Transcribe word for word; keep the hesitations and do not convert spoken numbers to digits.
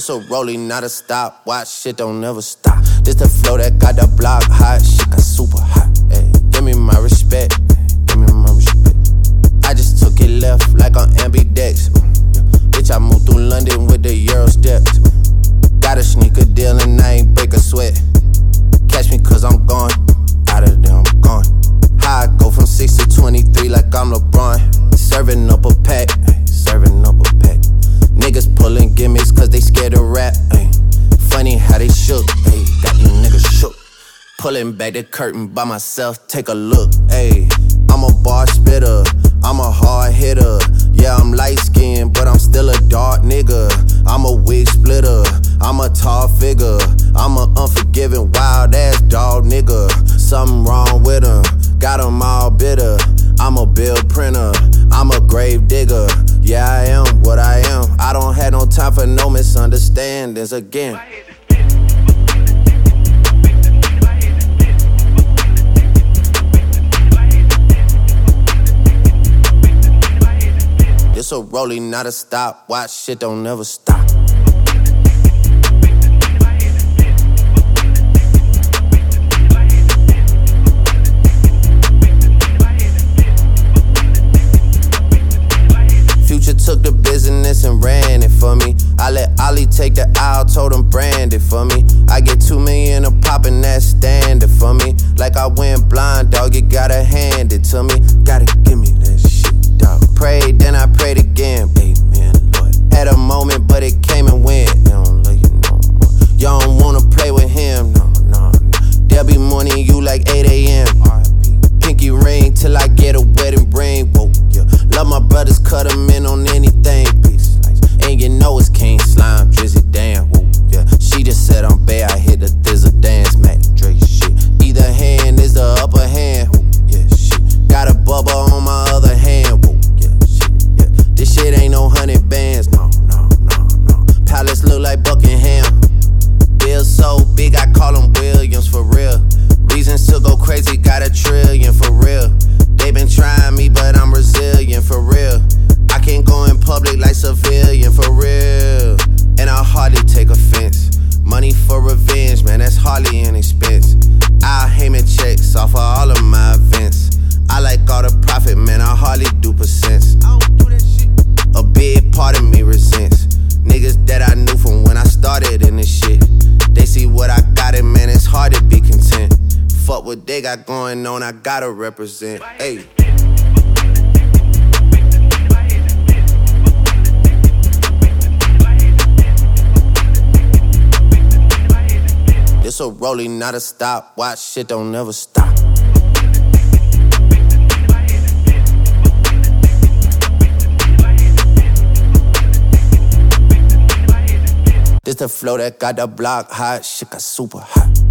This a rollie, not a stop. Watch, shit don't never stop. This the flow that got the block hot. Shit got super hot. Ay, give me my respect. Give me my respect. I just took it left like on ambidex. Yeah. Bitch, I moved through London with the Euro steps. Got a sneaker deal and I ain't break a sweat. Catch me cause I'm gone. Out of there, I'm gone. How I go from six to twenty-three like I'm LeBron. Serving up a pack. Ay, serving up a pack. Niggas pulling gimmicks cause they scared to rap. Ay. Funny how they shook. Ay. Got you niggas shook. Pulling back the curtain by myself, take a look. Ay. I'm a bar spitter, I'm a hard hitter. Yeah, I'm light skinned, but I'm still a dark nigga. I'm a wig splitter, I'm a tall figure. I'm a unforgiving, wild ass dog nigga. Something wrong with him, got him all bitter. I'm a bill printer, I'm a grave digger. Yeah, I am what I am. I don't have no time for no misunderstandings again. This a rollie, not a stop. Watch, shit don't never stop. Future took the business and ran it for me. I let Ollie take the aisle, told him brand it for me. I get two million a pop and that's standard for me. Like I went blind, dog, you gotta hand it to me. Gotta give me that shit, dog. Prayed, then I prayed again, amen, Lord. Had a moment, but it came and went. You don't like it no more. You don't wanna play with him, no, no, no. There'll be morning you like eight a.m. Pinky ring till I get a wedding ring, whoa, yeah. Love my brothers, cut them in on anything, peace. And you know it's King Slime, Drizzy, damn, whoa, yeah. She just said I'm bad, I hit the thizzle dance, Mac Drake, shit. Either hand is the upper hand, whoa, yeah, shit. Got a bubble on my other hand, whoa, yeah, shit, yeah. This shit ain't no hundred bands, no, no, no, no. Palace look like Buckingham. Bill so big, I call him Williams, for real. Reasons to go crazy, got a trillion, for real. They been trying me, but I'm resilient, for real. I can't go in public like civilian, for real. And I hardly take offense. Money for revenge, man, that's hardly an expense. I'll Heyman checks off of all of my events. I like all the profit, man, I hardly do percents. I don't do that shit. A big part of me resents niggas that I knew from when I started in this shit. They see what I got, and man, it's hard to be content. Fuck what they got going on, I gotta represent. Ayy. This a rollie, not a stop. Watch, shit don't never stop. This the flow that got the block hot. Shit got super hot.